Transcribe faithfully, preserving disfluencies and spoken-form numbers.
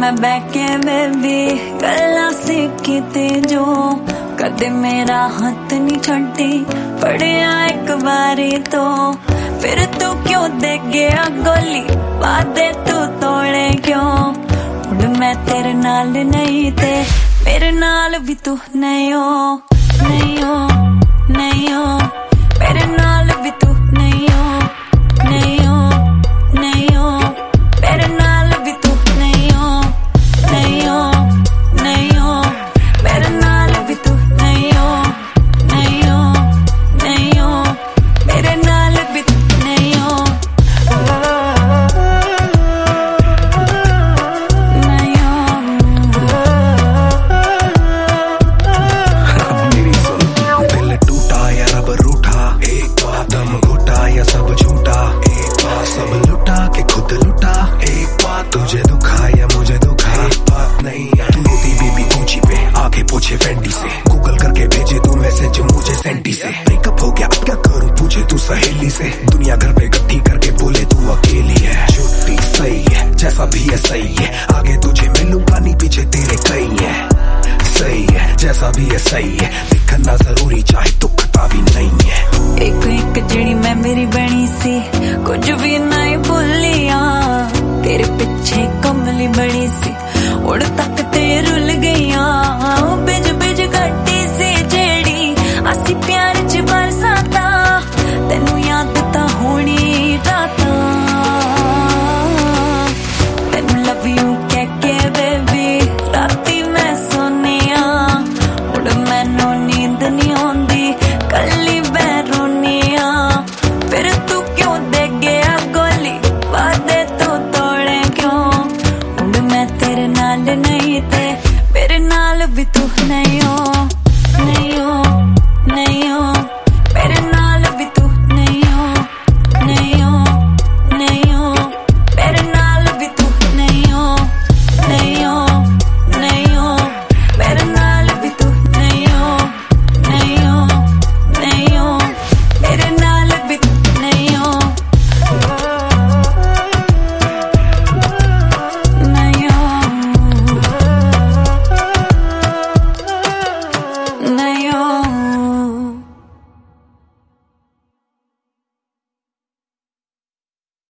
मैं बैके बेबी गल्ला सीखी ते जो कदे मेरा हाथ नहीं छड्डी पड़िया एक बारी तो फिर तू क्यों दे गया गोली वादे तू तोड़े क्यों हुण मैं तेरे नाल नहीं ते मेरे नाल भी तू नहीं हो नहीं हो नहीं हो मेरे नाल भी तू नहीं हो नहीं हो नहीं हो मेरे नाल भी तू नहीं हो नहीं हो नहीं हो मेरे नाल भी तू नहीं हो नहीं हो नहीं हो मेरे नाल भी तू नहीं हो नहीं हो। मेरी सुन दिल टूटा या रब रूठा एक बार दम घुटा या सब झूठा एक बार सब लुटा के खुद लुटा एक बार तुझे दुखा या मुझे दुखा एक बात नहीं तू रोती बेबी ऊंची पे आगे पूछे फेंडी से गूगल करके भेजे तू मैसेज मुझे सेंटी से ब्रेकअप हो गया अब क्या करूं पूछे तू सहेली से दुनिया घर पे इकट्ठी करके बोले तू अकेली है छुट्टी सही है जैसा भी है सही है आगे तुझे मिलूंगा नहीं पीछे तेरे कई है सही है जैसा भी है सही है दिखना जरूरी चाहे दुखता भी नहीं है एक एक जड़ी मैं मेरी बनी सी कुछ भी नहीं भूलिया तेरे पीछे कमली बड़ी सी उड़ तक ते रुल गईया बिज बिज गड्डी सी जेड़ी असी प्यार च बरसाता तेनू याद ता होनी राता तेनू लव यू कह के बेबी राती मैं सोनिया उड़ मैनू नींद नहीं आंदी कल्ली बैरोनिया फिर तू क्यों दे गया गोली वादे तू तोड़े क्यों उड़ मैं तेरे नाल नहीं ते मेरे नाल भी तू नहीं हो।